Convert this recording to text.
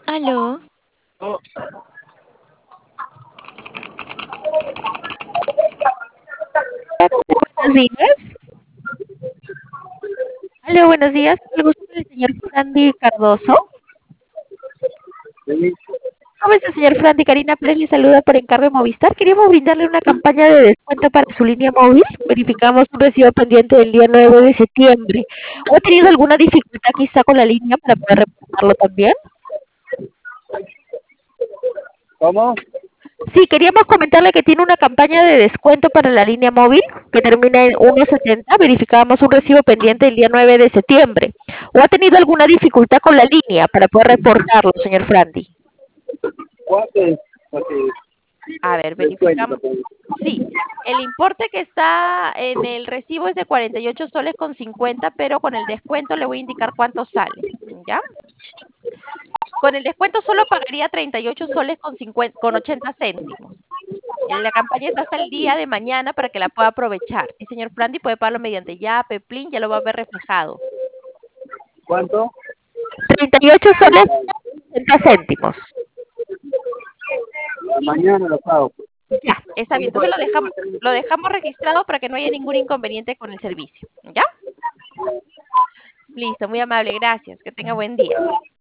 Aló, Oh, buenos días. Aló, buenos días. El gusto del señor Frandy Cardoso. sí, ¿Cómo está, señor Frandy? Karina Pérez le saluda por encargo de Movistar. Queríamos brindarle una campaña de descuento para su línea móvil. Verificamos un recibo pendiente del día 9 de septiembre. ¿O ha tenido alguna dificultad quizá con la línea para poder reportarlo también? ¿cómo? Sí, queríamos comentarle que tiene una campaña de descuento para la línea móvil que termina en 1.70. Verificábamos un recibo pendiente el día 9 de septiembre. ¿O ha tenido alguna dificultad con la línea para poder reportarlo, señor Frandy? ¿Cuánto es? Porque A ver, descuento. verificamos. Sí, el importe que está en el recibo es de 48 soles con 50, pero con el descuento le voy a indicar cuánto sale, ¿ya? Con el descuento solo pagaría 38 soles con 50, con 80 céntimos. La campaña está hasta el día de mañana para que la pueda aprovechar. Sí, señor Frandy, puede pagarlo mediante Yape, Plin, ya lo va a ver reflejado. ¿Cuánto? 38 soles con 80 céntimos. Mañana lo pago. Ya, está bien. Entonces lo dejamos registrado para que no haya ningún inconveniente con el servicio. ¿Ya? Listo, muy amable, gracias. Que tenga buen día.